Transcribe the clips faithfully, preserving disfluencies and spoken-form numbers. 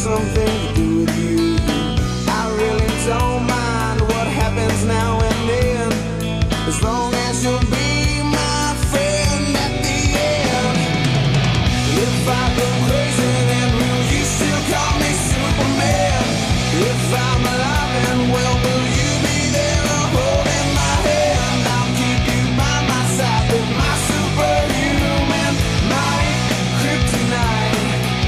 something to do with you. I really don't mind what happens now and then, as long as you'll be my friend at the end. If I go crazy, then will you still call me Superman? If I'm alive and well, will you be there holding my hand? I'll keep you by my side with my superhuman, my kryptonite.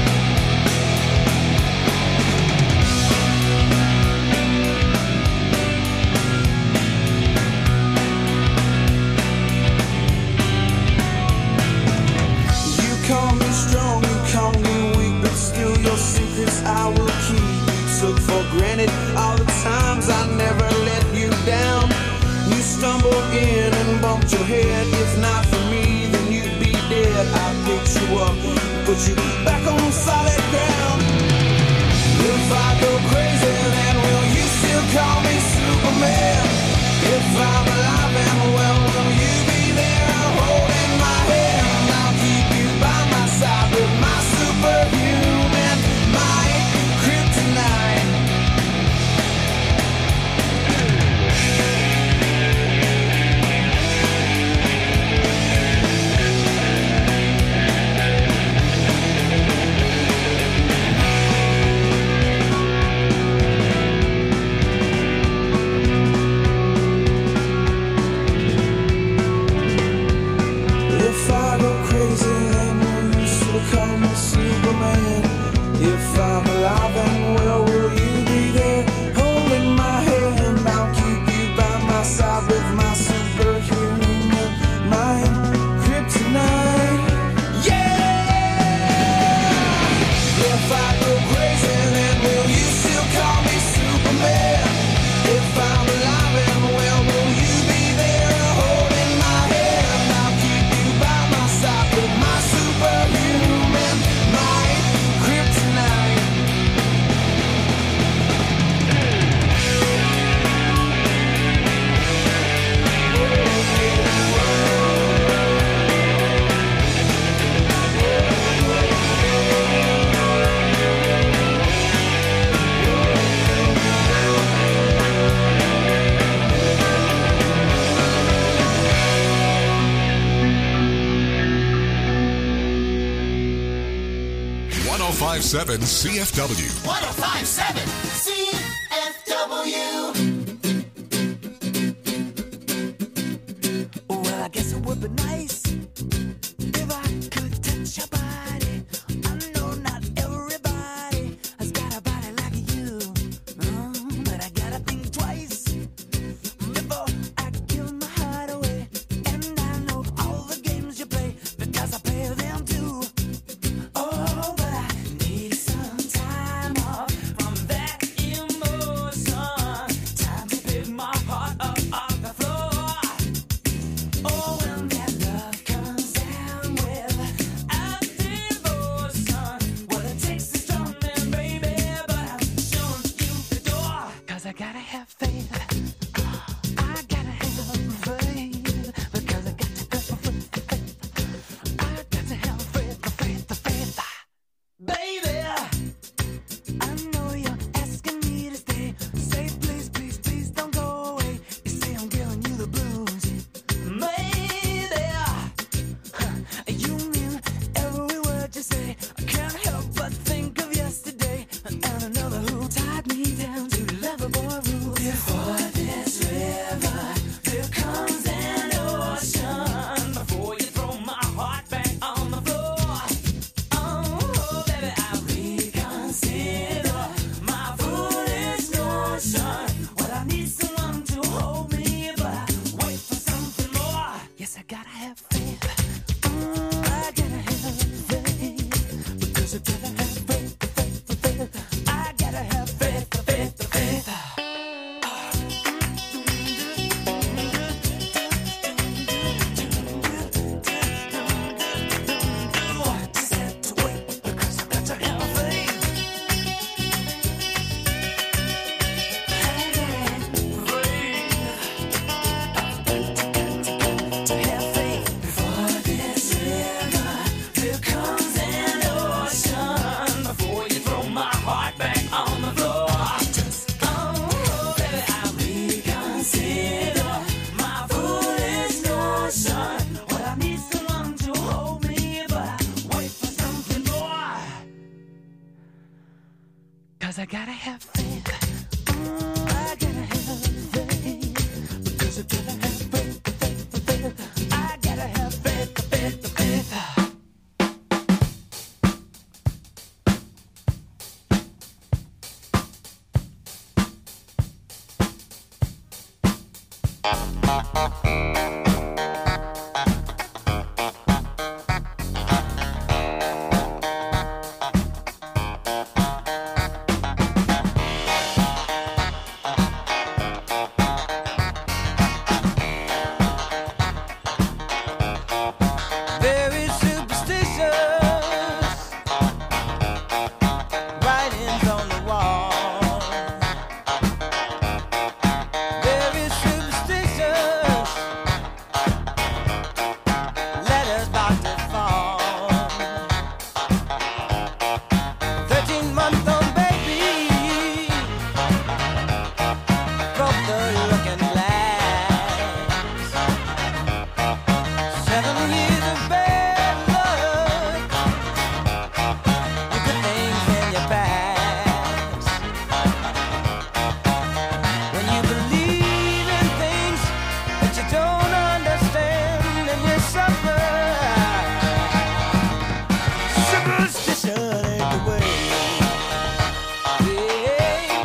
You call me strong, you call me weak, but still your secrets I will keep. Took for granted all the times I never let you down. You stumbled in and bumped your head. If not for me, then you'd be dead. I picked you up, put you back on solid ground. If I go crazy, then will you still call me Superman? If I'm alive and well, will you be there holding my hand? I'll keep you by my side with my superhuman, my kryptonite. If I go crazy, then will you still call me Superman? If I'm alive and well, will you be there holding my hand? I'll keep you by my side with my superhuman, my kryptonite. Yeah! If I go crazy, then will you still call me Superman? If I'm alive and well, will you be there holding my hand? I'll keep you by my side with my superhuman, my kryptonite. one oh five point seven C F W. one oh five point seven C F W. Well, I guess it would be nice if I could touch your body. I know not everybody has got a body like you, oh, but I gotta think twice before I give my heart away. And I know all the games you play because I play them too. Oh, but I need some time off from that emotion. Time to pick my heart up off the floor. Oh, when that love comes down with a devotion, well, it takes a strong man, baby, but I'm showing you the door. 'Cause I gotta have faith. I gotta have faith. Because I got to go for faith. I got to have faith, the faith, the faith. Baby, I know you're asking me to stay. Say please, please, please don't go away. You say I'm giving you the blues. Maybe you mean every word you say. I can't help but think of yesterday and another who tied me down to lover boy rules. If I gotta have faith. Mm, I gotta have faith. Because I gotta have faith, faith, faith. I gotta have faith, faith, faith. Very superstitious writings on the wall. Very superstitious letters about to fall. Thirteen month old baby broke the looking glass. Seven years of bad luck, you put things in your past. When you believe in things that you don't understand, and you suffer. Superstition ain't the way. Yeah.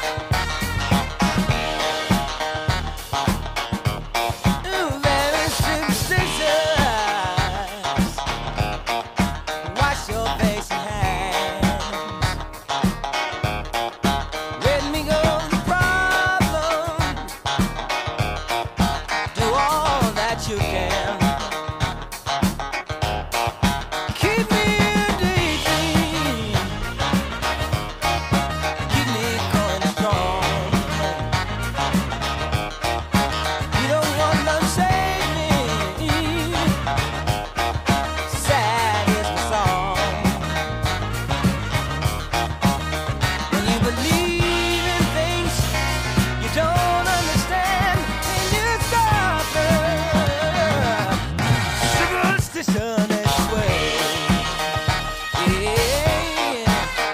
Ooh, very superstitious. Wash your face and hands. Let me go the problem. Do all that you can. Keep me in daydream. Keep me going strong. You don't want to save me. Sad is the song. When you believe in things you don't understand, and you suffer. Superstition is the way. Yeah.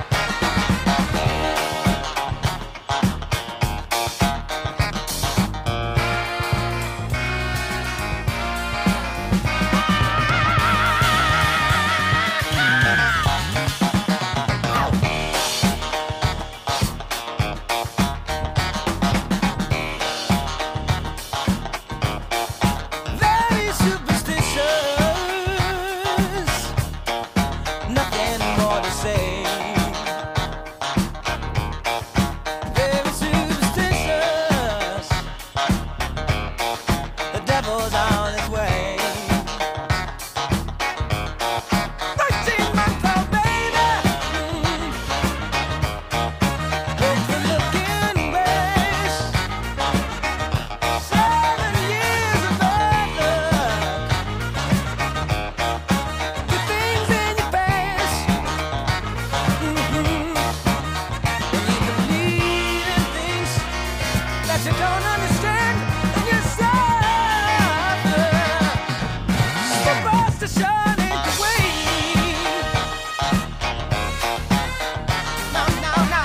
Very superstitious, nothing more to say. Very superstitious, the devil's on his way. Thirteen month old baby, broke the looking glass. Seven years of bad luck, good things in your past. Mhm. When you believe in things that you don't understand, and you suffer. Superstition ain't the way. No, no, no.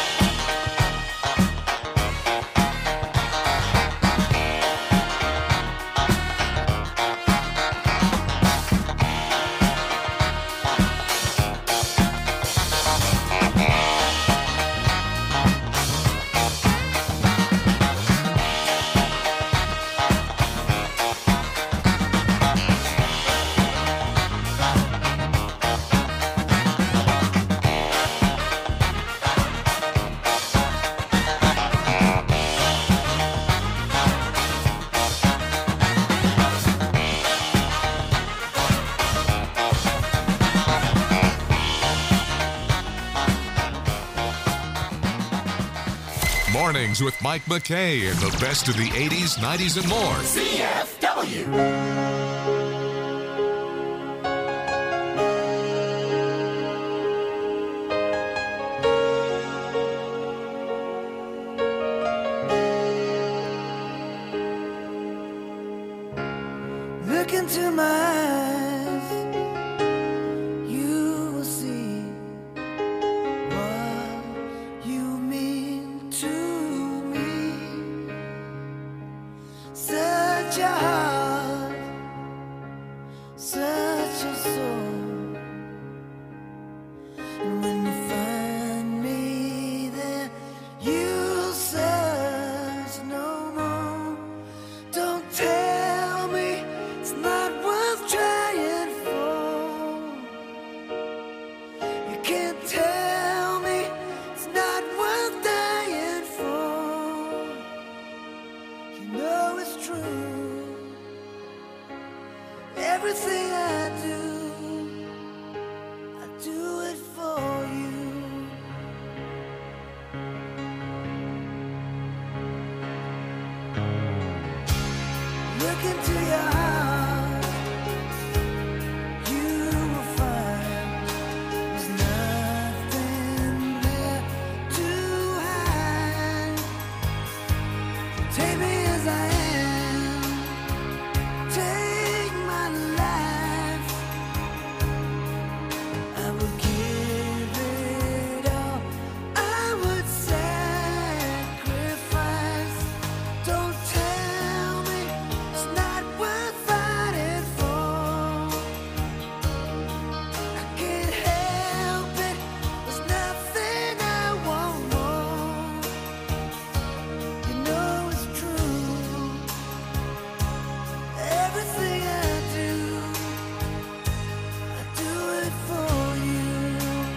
Mornings with Mike McKay and the best of the eighties, nineties, and more. C F W. Look into my eyes, you will see what you search your heart, search your soul. And when you find me there, you'll search no more. Don't tell me it's not worth trying for. You can't tell me it's not worth dying for. You know it's true. Everything I do, I do it for you. Look into your heart, you will find there's nothing there to hide. Take me as I am, take my life. I would give it all, I would sacrifice. Don't tell me it's not worth fighting for. I can't help it, there's nothing I want more. You know it's true. Everything I do, I do it for you.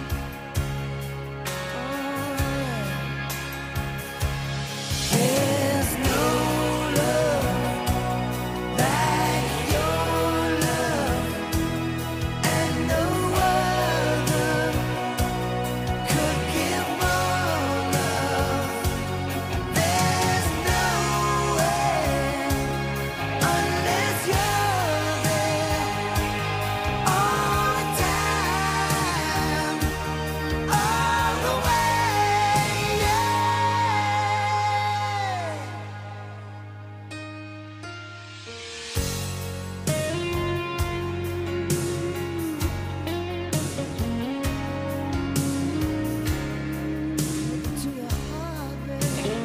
There's no love like your love, and no other could give more love. There's no way unless you're there all the time, all the way. Yeah. To your heart, baby.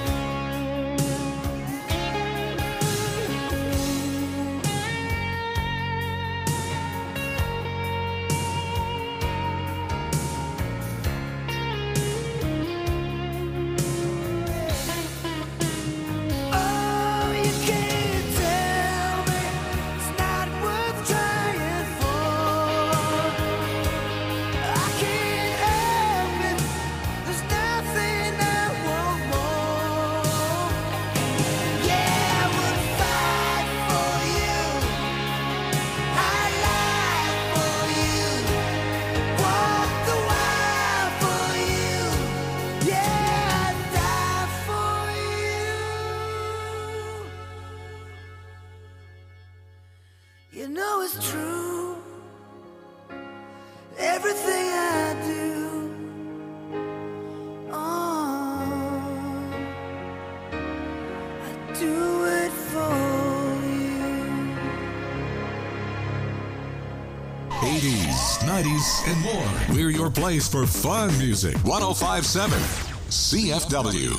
Oh, you can't tell me it's not worth trying for. I can't help it, there's nothing I want more. Yeah, I would fight for you, I'd lie for you, walk the wire for you. Yeah, I'd die for you. You know it's true. Everything I do, oh, I do it for you. eighties, nineties, and more. We're your place for fun music. one oh five point seven C F W.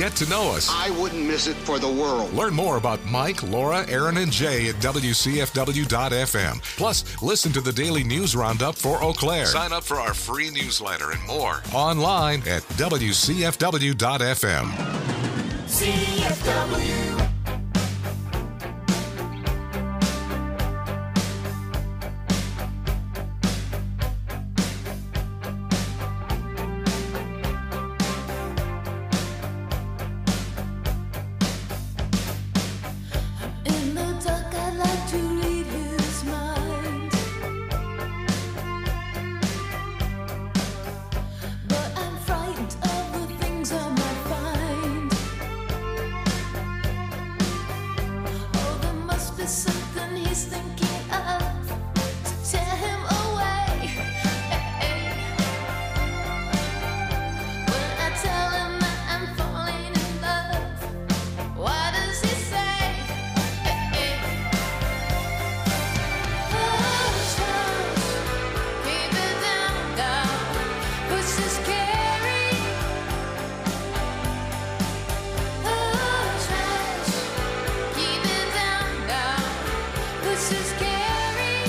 get to know us. I wouldn't miss it for the world. Learn more about Mike, Laura, Aaron, and Jay at W C F W dot F M. Plus, listen to the daily news roundup for Eau Claire. Sign up for our free newsletter and more online at W C F W dot F M. C F W. In the dark, I'd like to read his mind, but I'm frightened of the things I might find. Oh, there must be something he's thinking of to tear him away. When I tell him that I'm falling in love, why does he say? Hush, hush, keep it down, down, push is scary. Hush, hush, keep it down, down, push is scary.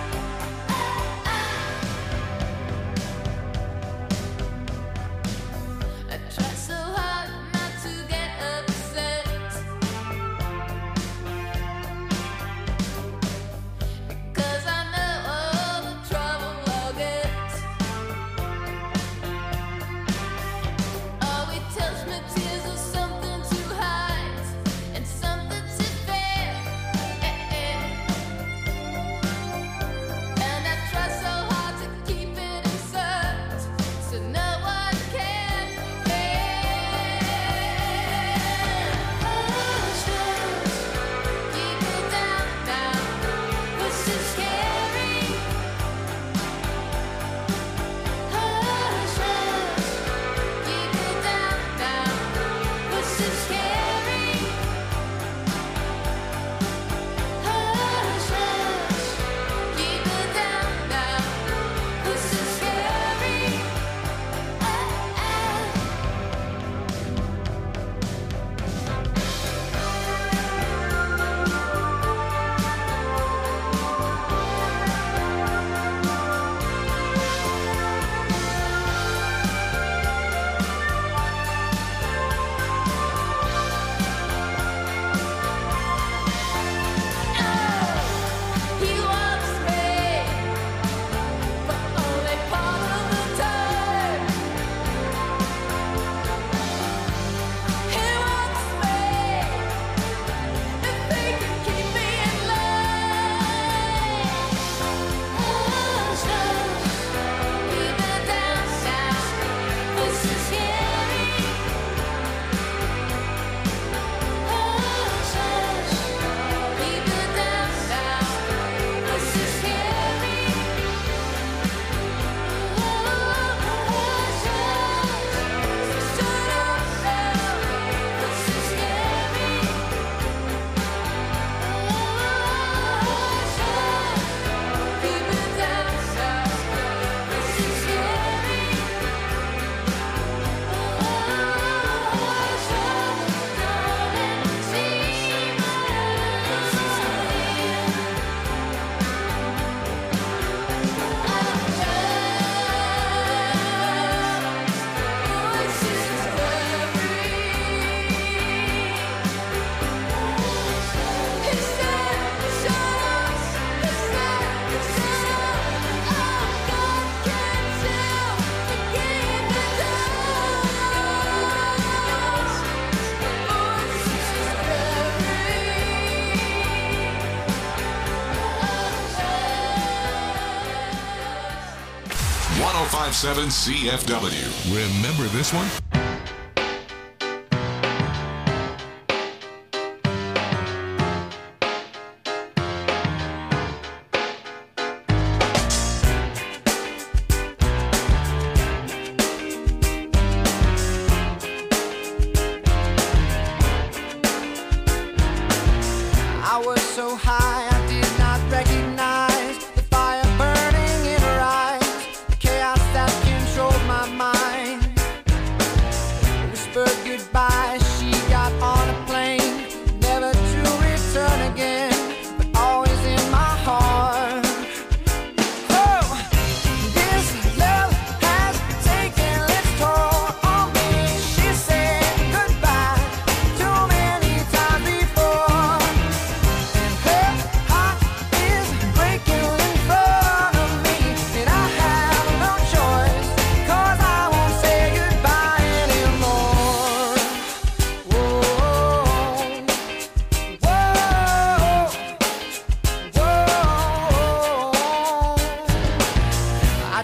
I try so hard not to get upset, because I know all the trouble I'll get. Oh, he tells me tears are something to hide and something to fear. And I try so hard to keep it inside, so no one can hear. Hush, hush, keep it down, down, push is scary. Hush, hush, keep it down, down, push is scary. Hush, hush, keep it down, down, push is scary. He wants me, but only part of the time. He wants me if he can keep me in line. Hush, hush, keep it down, down, this is scary. Hush, hush, keep it down, down, this is scary. Hush, hush, shut up now, this is scary. Hush, hush, keep it down, down, this is scary. Hush, hush, darling, see my eyes, this is scary. one oh five point seven C F W. Remember this one? I was so high I did not recognize the fire burning in her eyes, the chaos that controlled my mind.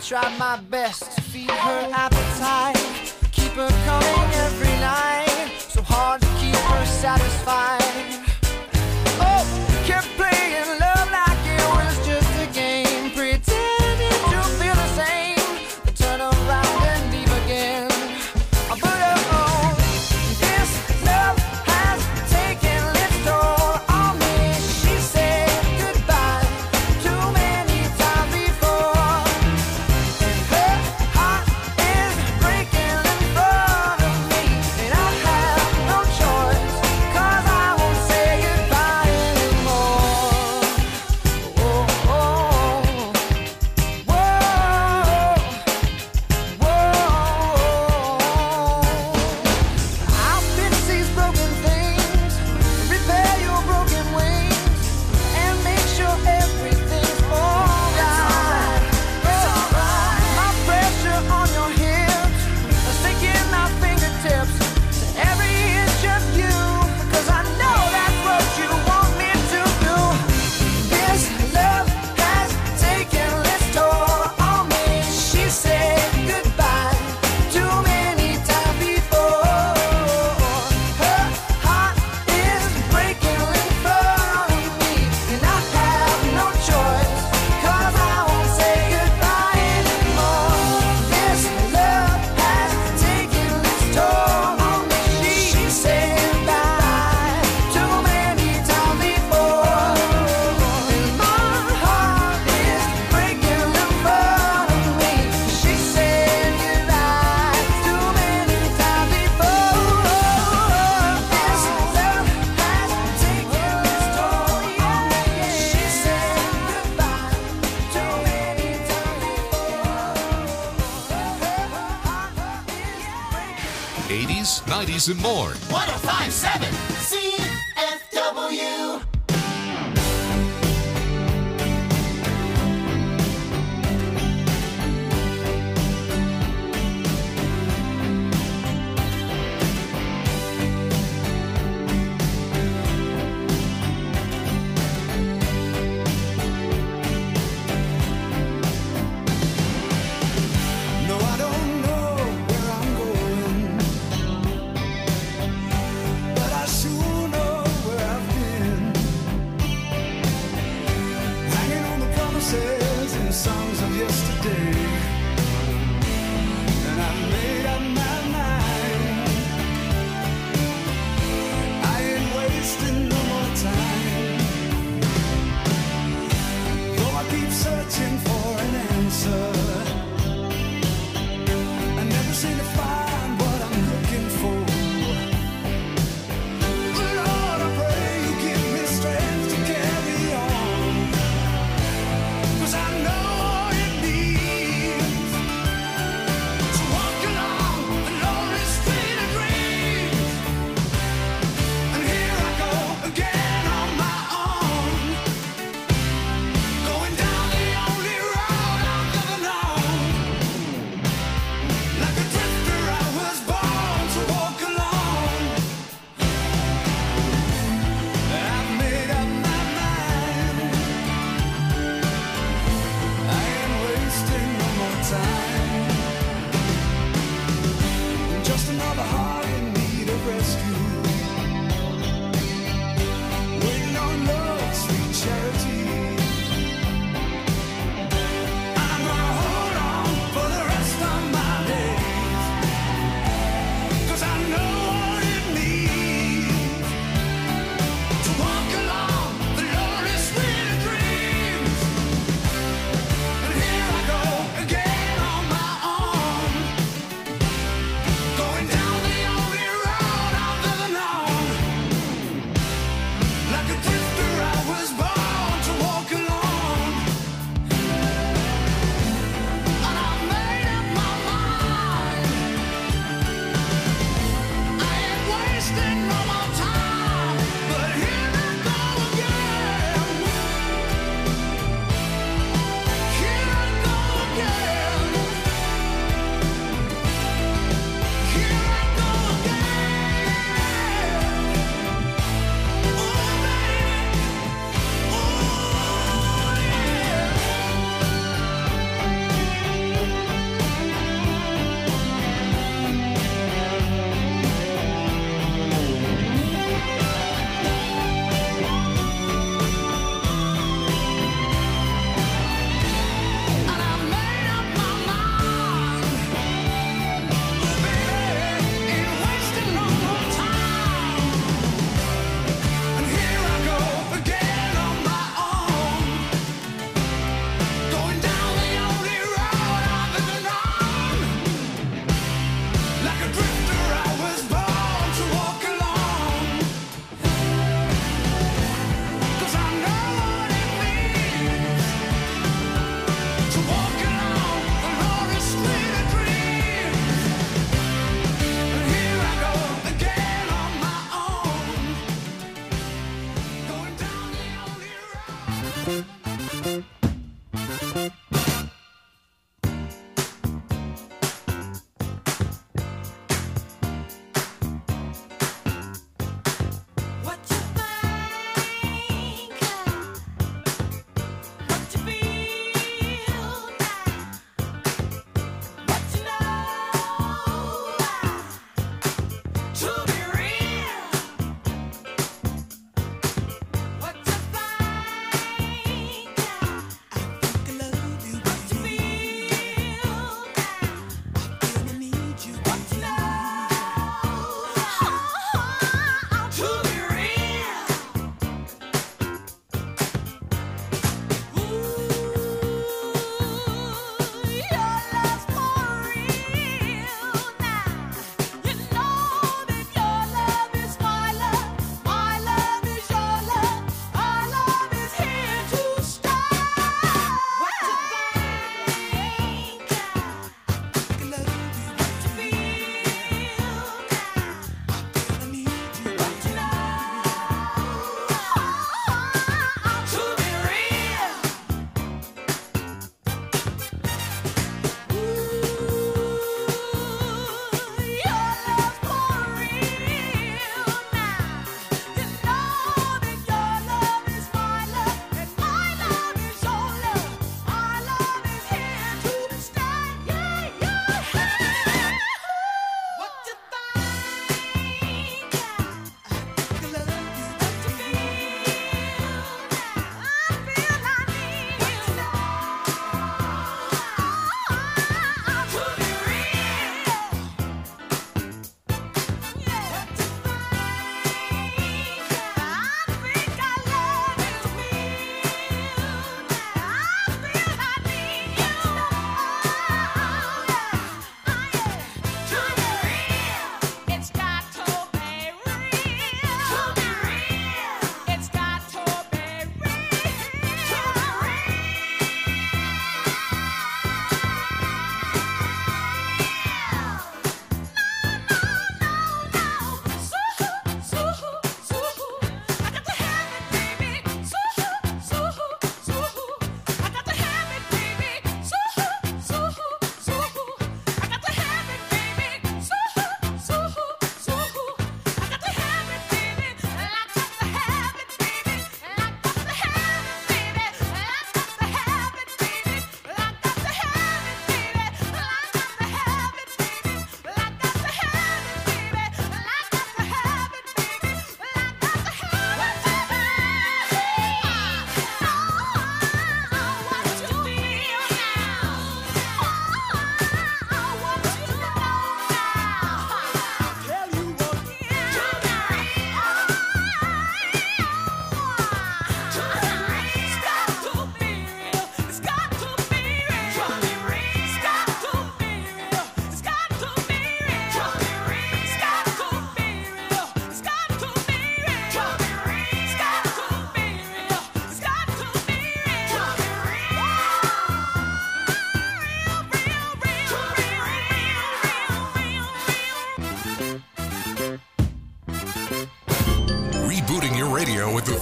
try my best to feed her appetite, keep her coming every night. So hard to keep her satisfied. Oh, kept playing love like it was just a game, pretending to feel the same, but turn around and leave again. But oh, this love has taken its toll on me. She said goodbye too many times before, and her heart is breaking in front of me, and I have no choice, 'cause I won't say goodbye anymore. Oh, oh, whoa, whoa. I'll fix these broken things, repair your broken wings, and make sure everything's alright. It's alright. My pressure on your hips, sticking my fingertips to every inch of you, 'cause I know that's what you want me to do. This love has taken its toll on me. She said goodbye too many times before. Her heart is breaking in front of me, and I have no choice, 'cause I won't say goodbye anymore. This love has taken its toll on me. She said goodbye too many times before, and my heart is breaking in front of me. She said goodbye too many times before. This love has taken its toll on me. She said goodbye too many times before. eighties, nineties, and more. one oh five point seven C F W. No, I don't know where I'm going, but I sure know where I've been. Hanging on the promises and songs of yesterday, and I made up my mind. I ain't wasting no more time. Though I keep searching for an answer, I never seem to find what I'm looking for. Lord, I pray you give me strength to carry on, 'cause I know all you need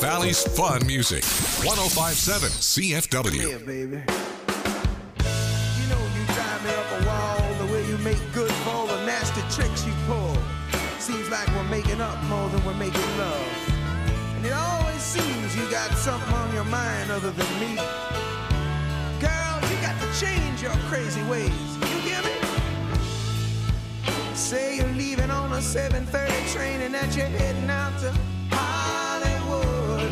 Valley's fun music. one oh five point seven C F W. Yeah, baby. You know you drive me up a wall, the way you make good for all the nasty tricks you pull. Seems like we're making up more than we're making love. And it always seems you got something on your mind other than me. Girl, you got to change your crazy ways. You hear me? Say you're leaving on a seven thirty train and that you're heading out to Hollywood.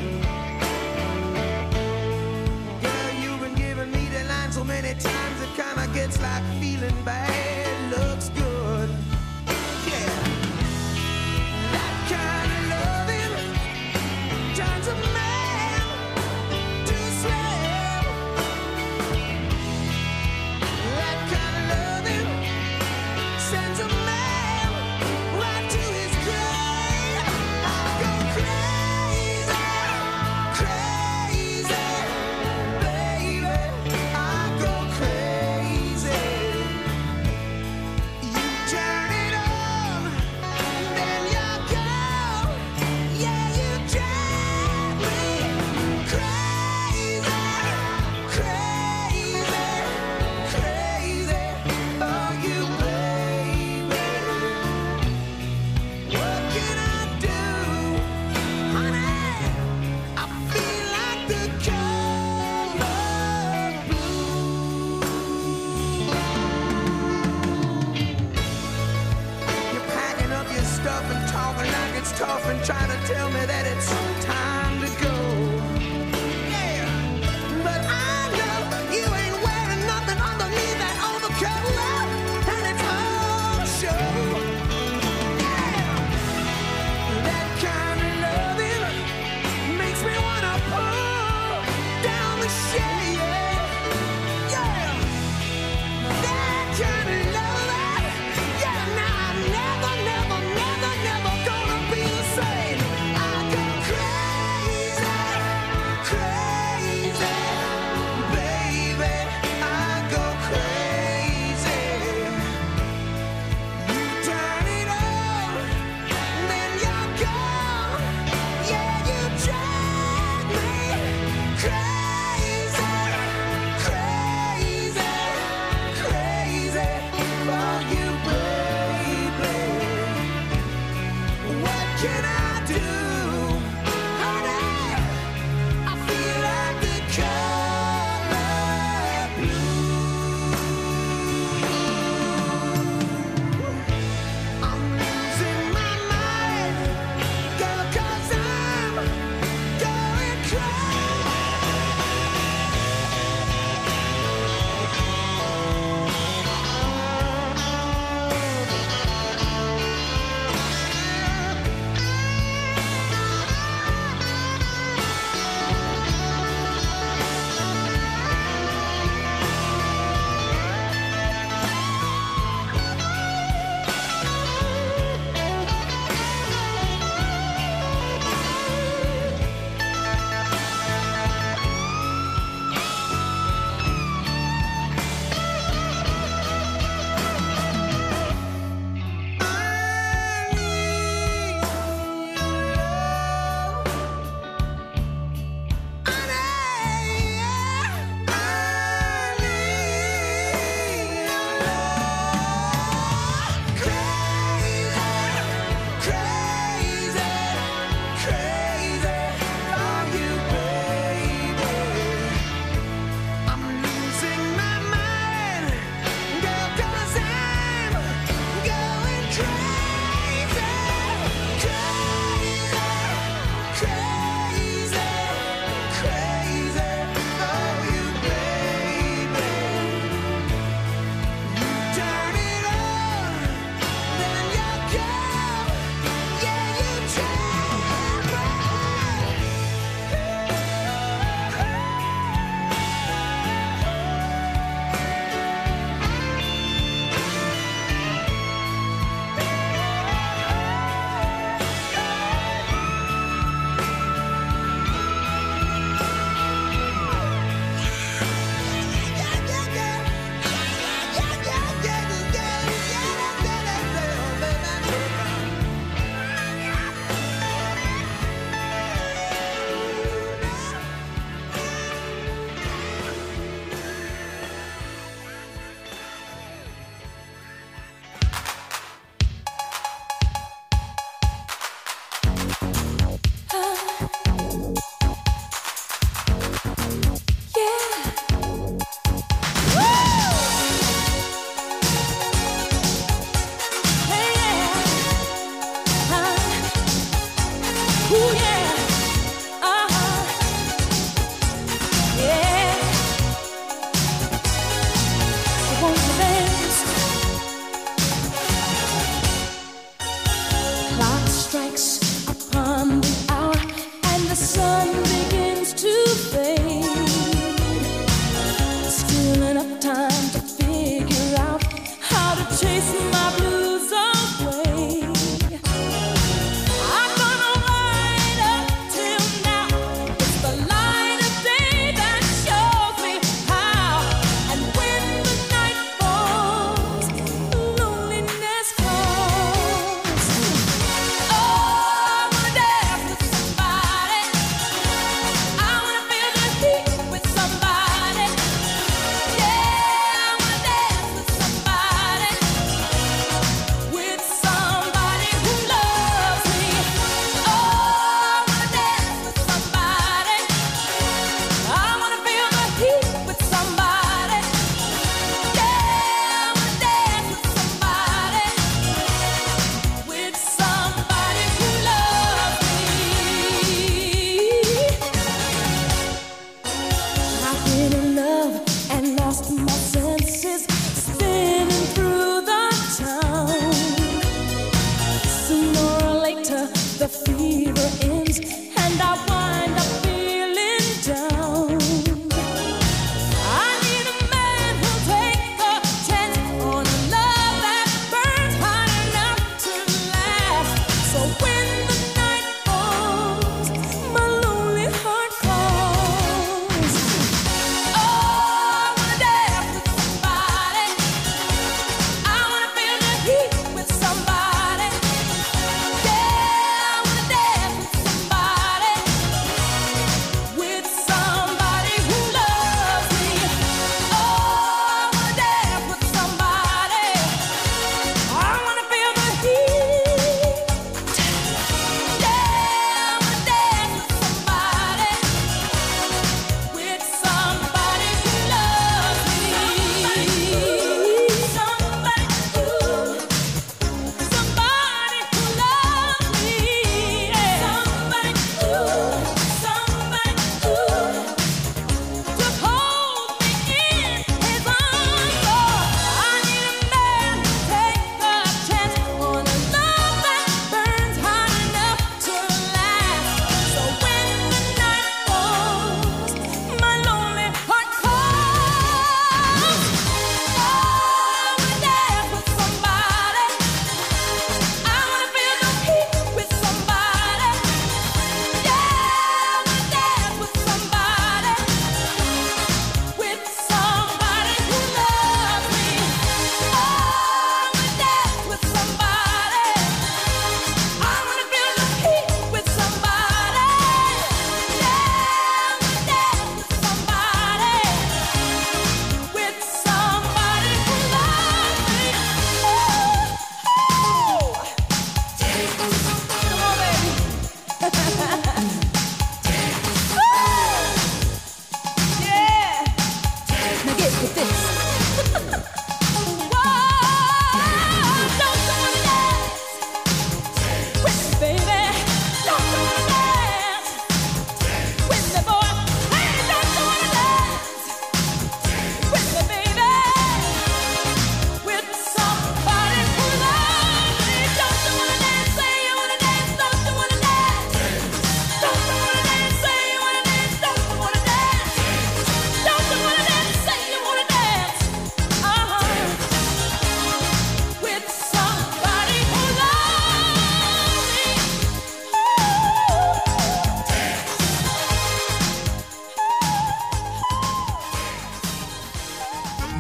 Girl, you've been giving me the line so many times it kinda gets like feeling bad looks good. Yeah. That kind of loving turns a man to a slave. That kind of loving sends a man right to his grave. I go crazy, crazy, baby. I go crazy.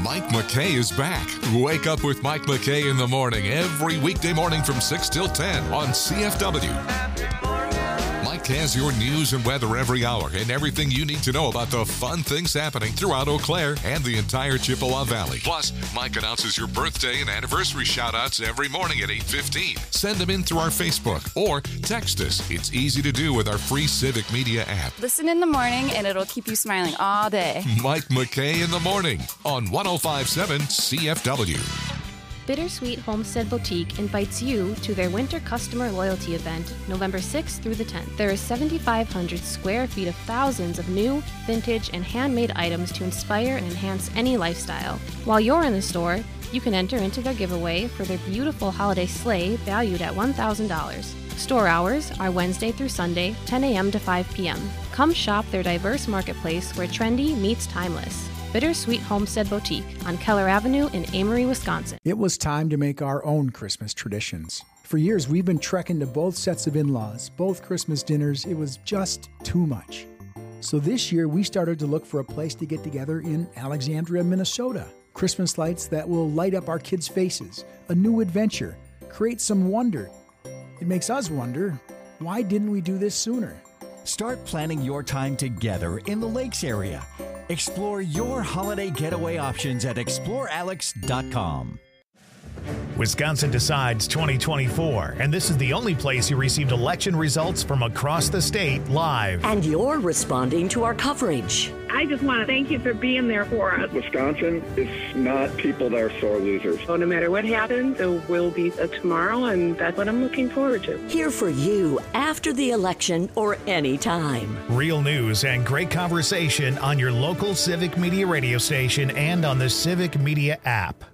Mike McKay is back. Wake up with Mike McKay in the morning every weekday morning from six till ten on C F W. Mike has your news and weather every hour and everything you need to know about the fun things happening throughout Eau Claire and the entire Chippewa Valley. Plus, Mike announces your birthday and anniversary shout-outs every morning at eight fifteen. Send them in through our Facebook or text us. It's easy to do with our free Civic Media app. Listen in the morning and it'll keep you smiling all day. Mike McKay in the morning on one oh five point seven C F W. Bittersweet Homestead Boutique invites you to their winter customer loyalty event, November sixth through the tenth. There is seventy-five hundred square feet of thousands of new, vintage, and handmade items to inspire and enhance any lifestyle. While you're in the store, you can enter into their giveaway for their beautiful holiday sleigh valued at one thousand dollars. Store hours are Wednesday through Sunday, ten a.m. to five p.m. Come shop their diverse marketplace where trendy meets timeless. Bittersweet Homestead Boutique on Keller Avenue in Amory, Wisconsin. It was time to make our own Christmas traditions. For years, we've been trekking to both sets of in-laws, both Christmas dinners. It was just too much. So this year, we started to look for a place to get together in Alexandria, Minnesota. Christmas lights that will light up our kids' faces, a new adventure, create some wonder. It makes us wonder, why didn't we do this sooner? Start planning your time together in the Lakes area. Explore your holiday getaway options at explore alex dot com. Wisconsin Decides twenty twenty-four, and this is the only place you received election results from across the state live. And you're responding to our coverage. I just want to thank you for being there for us. Wisconsin is not people that are sore losers. So no matter what happens, there will be a tomorrow, and that's what I'm looking forward to. Here for you after the election or any time. Real news and great conversation on your local Civic Media radio station and on the Civic Media app.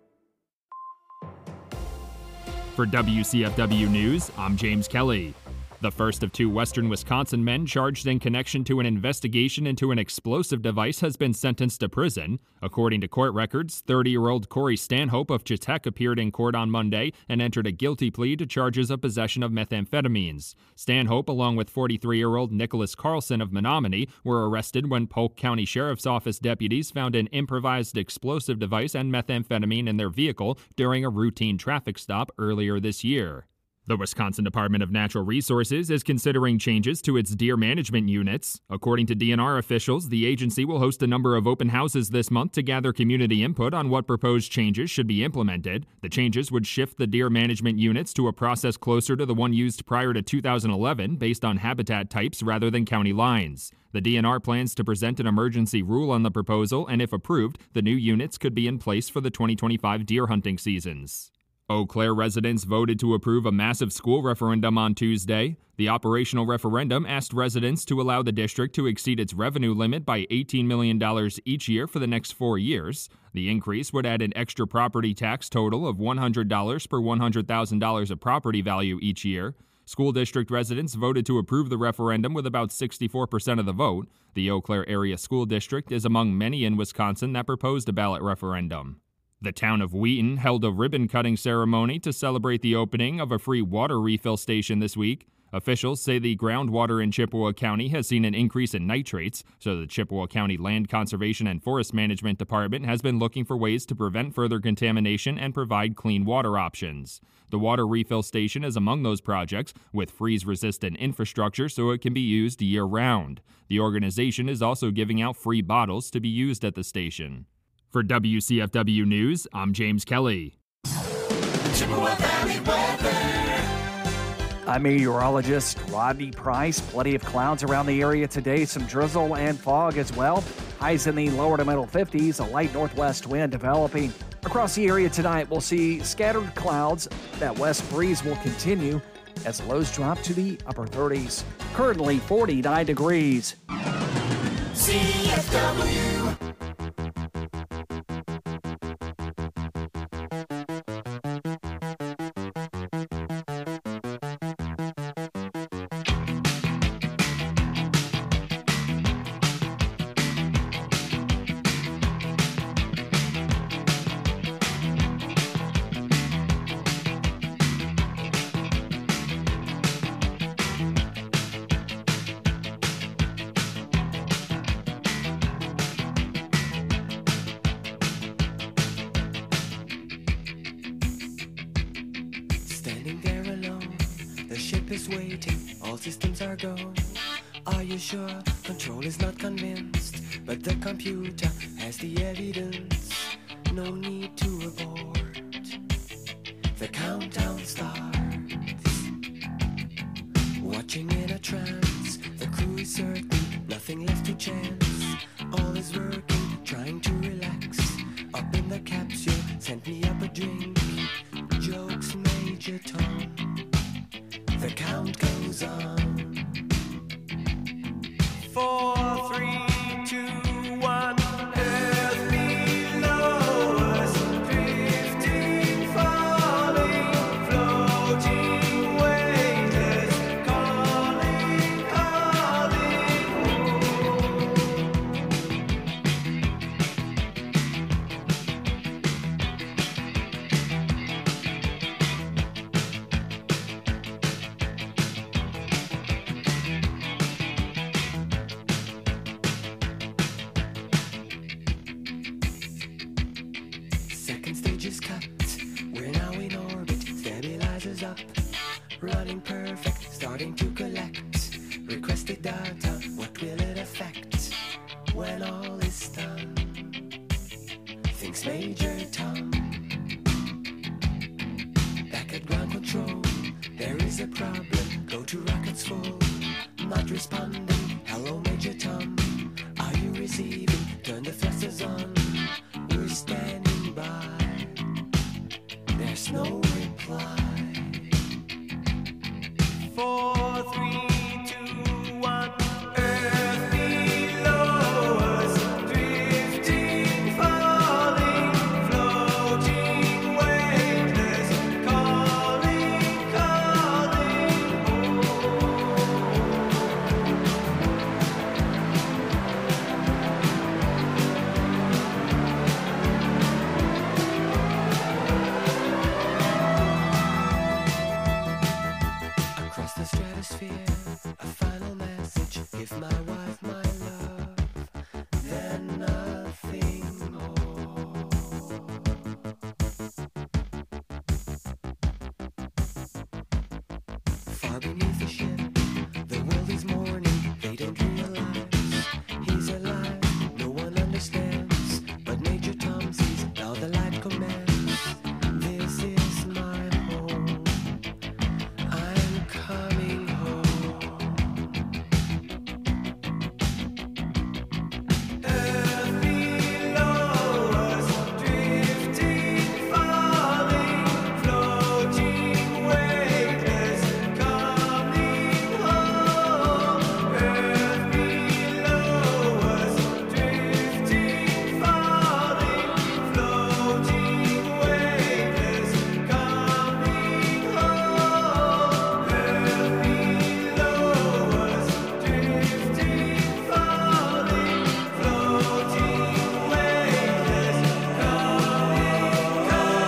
For W C F W News, I'm James Kelly. The first of two Western Wisconsin men charged in connection to an investigation into an explosive device has been sentenced to prison. According to court records, thirty-year-old Corey Stanhope of Chetek appeared in court on Monday and entered a guilty plea to charges of possession of methamphetamines. Stanhope, along with forty-three-year-old Nicholas Carlson of Menominee, were arrested when Polk County Sheriff's Office deputies found an improvised explosive device and methamphetamine in their vehicle during a routine traffic stop earlier this year. The Wisconsin Department of Natural Resources is considering changes to its deer management units. According to D N R officials, the agency will host a number of open houses this month to gather community input on what proposed changes should be implemented. The changes would shift the deer management units to a process closer to the one used prior to two thousand eleven, based on habitat types rather than county lines. The D N R plans to present an emergency rule on the proposal, and if approved, the new units could be in place for the twenty twenty-five deer hunting seasons. Eau Claire residents voted to approve a massive school referendum on Tuesday. The operational referendum asked residents to allow the district to exceed its revenue limit by eighteen million dollars each year for the next four years. The increase would add an extra property tax total of one hundred dollars per one hundred thousand dollars of property value each year. School district residents voted to approve the referendum with about sixty-four percent of the vote. The Eau Claire Area School District is among many in Wisconsin that proposed a ballot referendum. The town of Wheaton held a ribbon-cutting ceremony to celebrate the opening of a free water refill station this week. Officials say the groundwater in Chippewa County has seen an increase in nitrates, so the Chippewa County Land Conservation and Forest Management Department has been looking for ways to prevent further contamination and provide clean water options. The water refill station is among those projects, with freeze-resistant infrastructure so it can be used year-round. The organization is also giving out free bottles to be used at the station. For W C F W News, I'm James Kelly. Chippewa Valley weather. I'm meteorologist Rodney Price. Plenty of clouds around the area today. Some drizzle and fog as well. Highs in the lower to middle fifties. A light northwest wind developing. Across the area tonight, we'll see scattered clouds. That west breeze will continue as lows drop to the upper thirties. Currently forty-nine degrees. C F W. The ship is waiting, all systems are go. Are you sure? Control is not convinced, but the computer has the evidence. No need to abort. The countdown starts. Watching in a trance, the crew is certain, nothing left to chance. All is working, trying to relax. Up in the capsule, sent me up a drink. Jokes, Major Tom. The count goes on. Four, three, two, one. Earth below us, drifting, falling, floating, weightless, calling, calling home. Second stage is cut. We're now in orbit. Stabilizers up. Running perfect. Starting to collect. Requested data. What will it affect when all is done? Thinks Major Tom. Back at ground control. There is a problem. Go to rockets full. Not responding. Hello, Major Tom. Are you receiving? Turn the thrusters on. We're standing by. There's no reply. Four, three, two, one. Earth below us, drifting, falling, floating, weightless, calling, calling home. Across the stratosphere, a final message. Give my wife my love, then nothing more. Far beneath the ship, the world is mourning. They don't realize he's alive. No one understands, but Major Tom sees. Now the light commands. This is my home. I'm coming home. Earth below us, drifting, falling, floating, weightless, coming home. Earth below us, drifting, falling, floating, weightless, coming home. Earth below us, drifting, falling, floating, weightless, coming,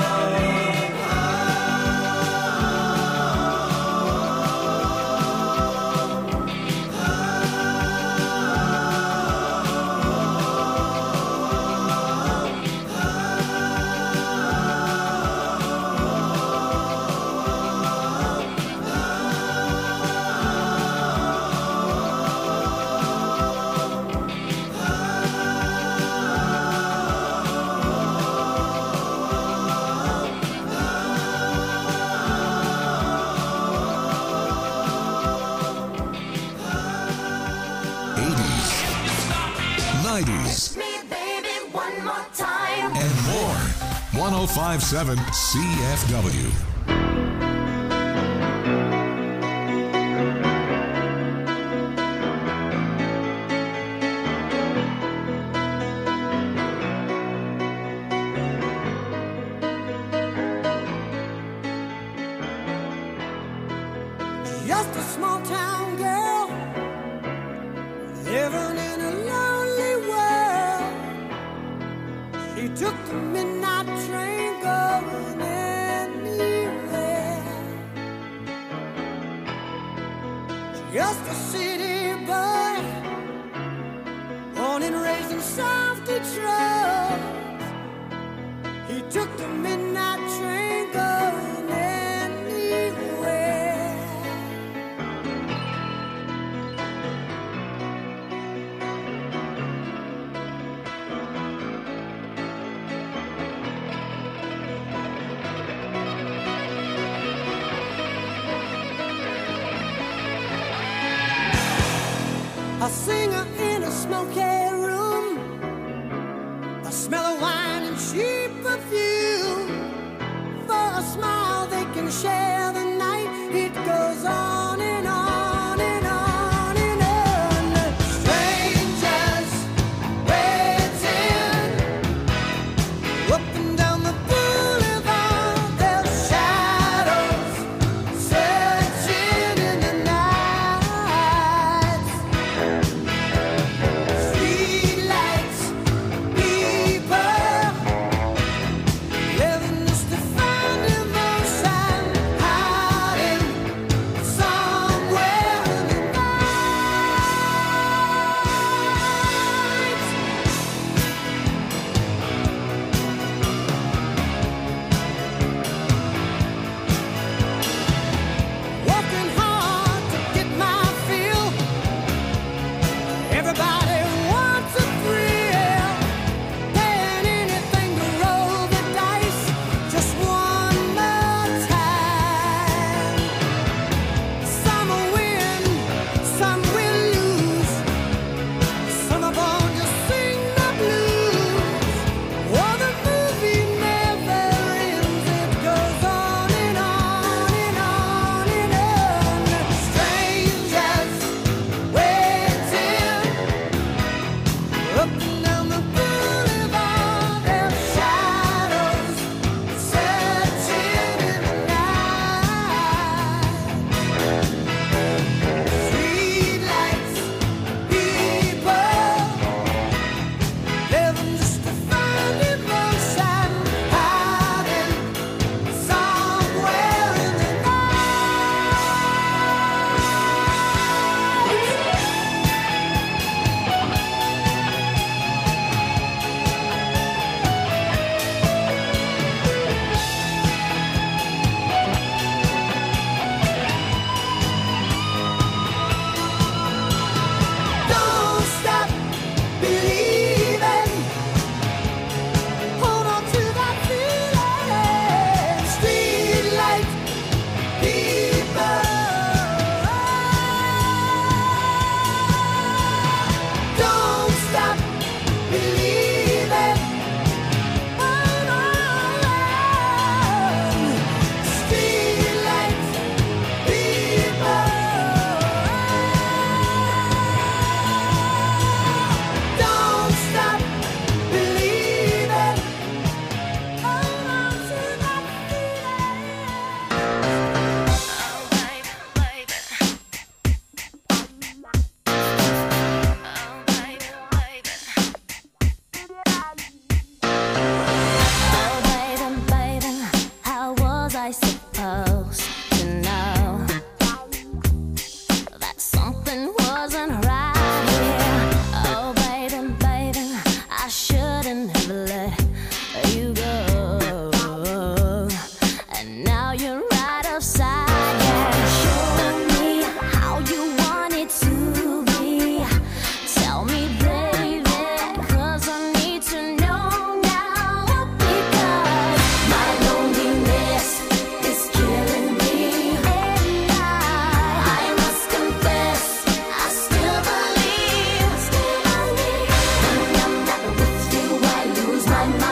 nineties, Me, baby, one more time. and more. one oh five point seven C F W. Just a small town girl living in a lonely world. She took the midnight train going anywhere. Just a city boy, born and raised in South Detroit. He took the midnight train going anywhere. smell of wine and cheap perfume. For a smile they can share the night. It goes on and on and on and on. Strangers waiting up and down the boulevard. Their shadows searching in the night. Streetlights, people living just to find emotion, hiding somewhere in the night. Working hard to get my fill. Everybody wants a thrill. Paying anything to roll the dice just one more time. Some will win, some will lose. Some are born to sing the blues. Oh, the movie never ends. It goes on and on and on and on. Strangers waiting up and down the boulevard. Their shadows searching in the night. Streetlights, people living just to find emotion, hiding somewhere in the Don't stop believing. Hold on to that feeling. Streetlight people. Don't stop believing. Hold on. Streetlight people. Don't stop believing. Hold on to that Oh, baby, baby, how was I supposed to know that something wasn't right here? Oh, baby, baby, I shouldn't have let you go. And now you're right outside. Yeah, show me how you want it to be. Tell me, baby, 'cause I need to know now. Because my loneliness is killing me. And I, I must confess, I still believe, still believe. When I'm not with you, I lose my mind.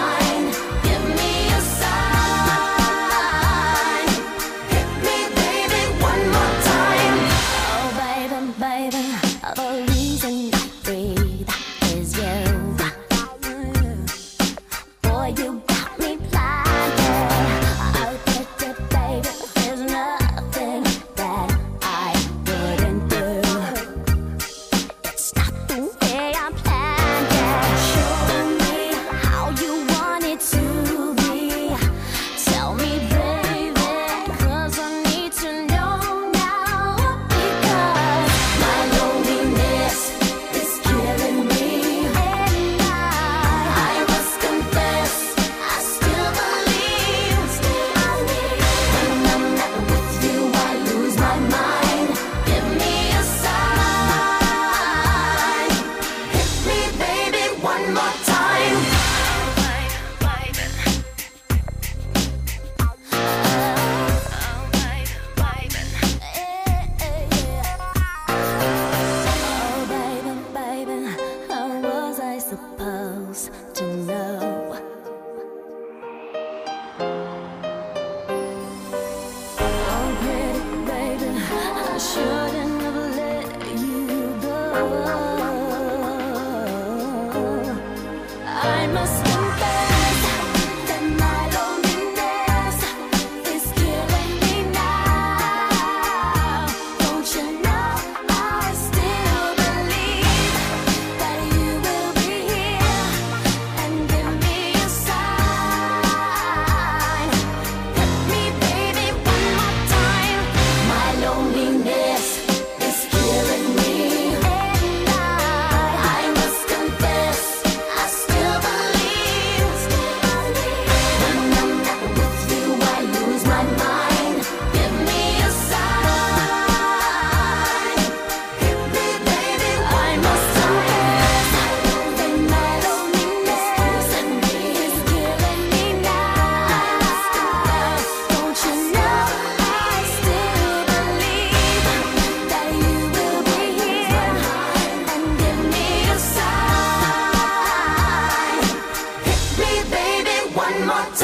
my time.